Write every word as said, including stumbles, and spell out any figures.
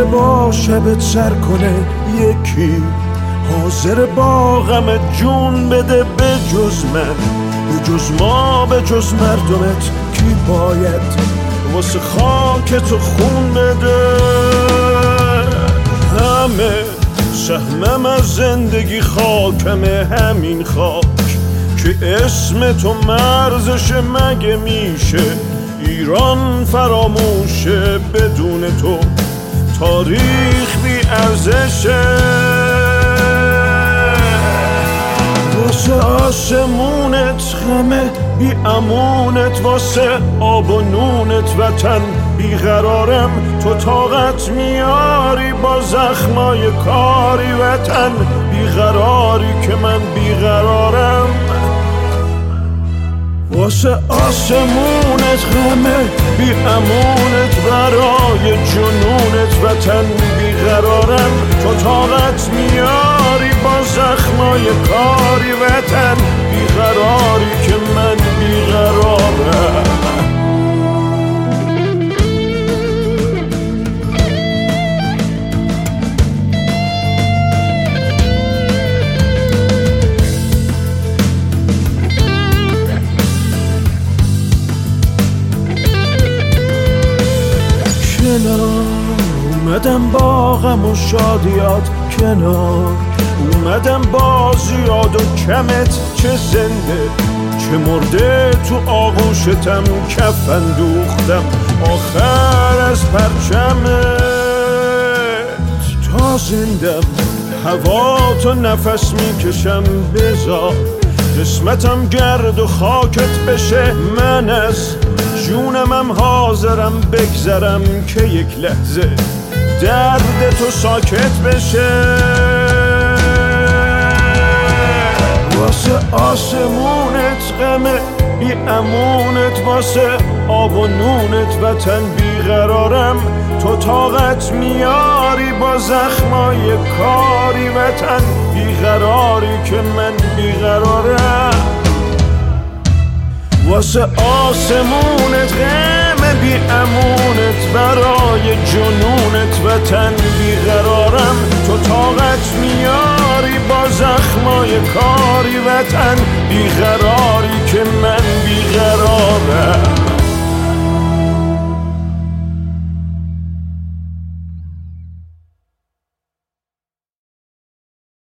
باشه بهت سر کنه یکی، حاضر با غم جون بده به جز من، به جز ما، به جز مردمت کی باید واسه خاک تو خون بده؟ همه سهمم از زندگی خاکمه، همین خاک که اسم تو مرزش مگه میشه ایران فراموشه؟ بدون تو تاریخ بی ارزشه. واسه آسمونت غمه بی امونت، واسه آب و نونت وطن بیقرارم. تو طاقت میاری با زخمای کاری وطن بیقراری که من بیقرارم. واسه آسمونت غمه بی امونت، برای جنونت وطن بیقرارم. تو طاقت میاری با زخمای کاری وطن بیقراری که من بیقرارم. اومدم با غم و شادیات کنار، اومدم با زیاد و کمت، چه زنده چه مرده تو آغوشتم کفن دوختم آخر از پرچمت. تا زندم هوا تو نفس میکشم، بذار قسمتم گرد و خاکت بشه. من از جونمم حاضرم بگذرم که یک لحظه درد تو ساکت بشه. واسه آسمونت غمه بی امونت، واسه آب و نونت وطن بیقرارم. تو طاقت میاری با زخمای کاری وطن بیقراری که من بیقرارم. واسه آسمونت غم بی امونت، برای جنونت وطن بیقرارم. تو طاقت میاری با زخمای کاری وطن بیقراری که من